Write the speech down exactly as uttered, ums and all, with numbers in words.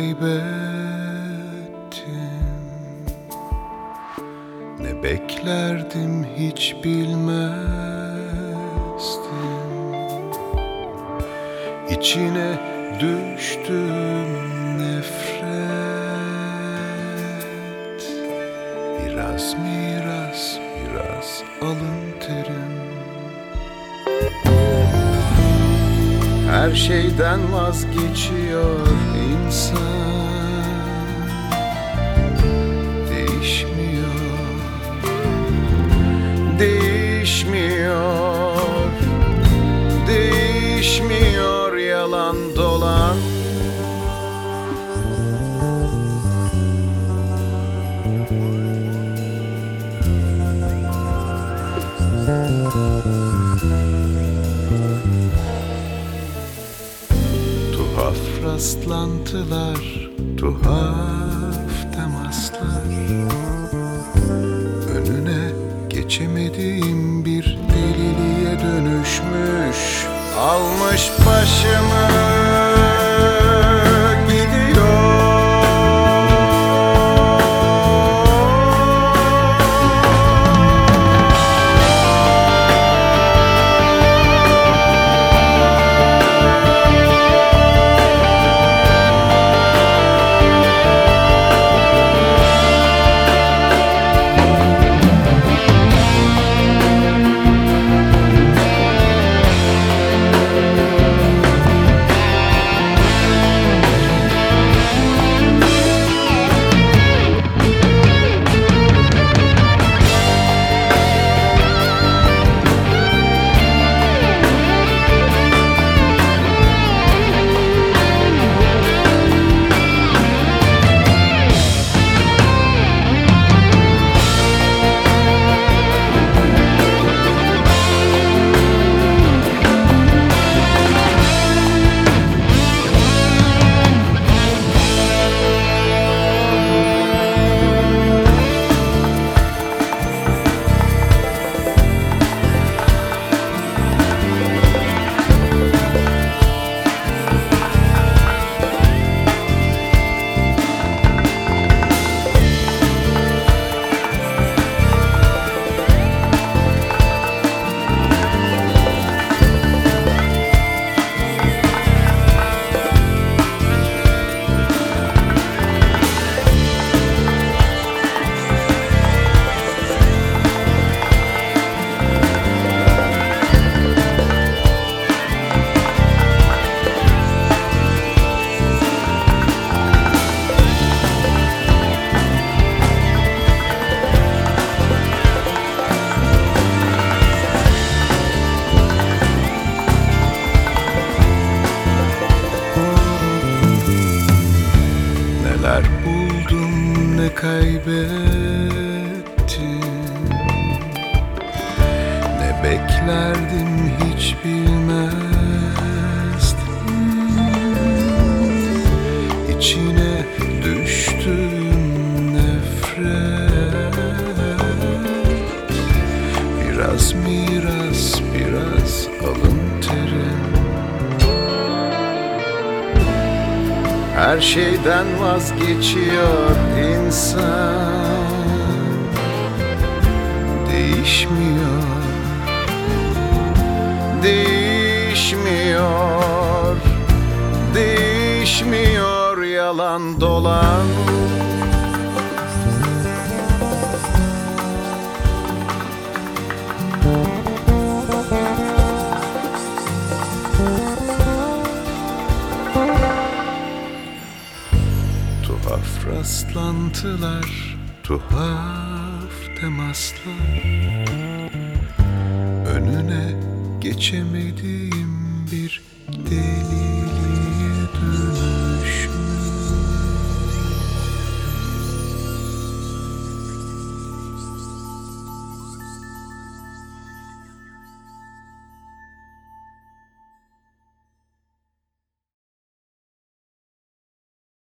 kaybettim, ne beklerdim hiç bilmezdim. İçine düştüm nefret, biraz miras, biraz alın terim. Her şeyden vazgeçiyor insan, değişmiyor, değişmiyor, değişmiyor yalan dolan. Tuhaf rastlantılar, tuhaf temaslar, önüne geçemediğim bir deliliğe dönüşmüş, almış başımı gidiyor. Neler buldum, ne kaybettim, ne beklerdim hiç bilmezdim. İçine düştüm nefret, biraz miras, biraz alın terim. Her şeyden vazgeçiyor insan, değişmiyor, değişmiyor, değişmiyor yalan dolan. Tuhaf rastlantılar, tuhaf temaslar, önüne geçemediğim bir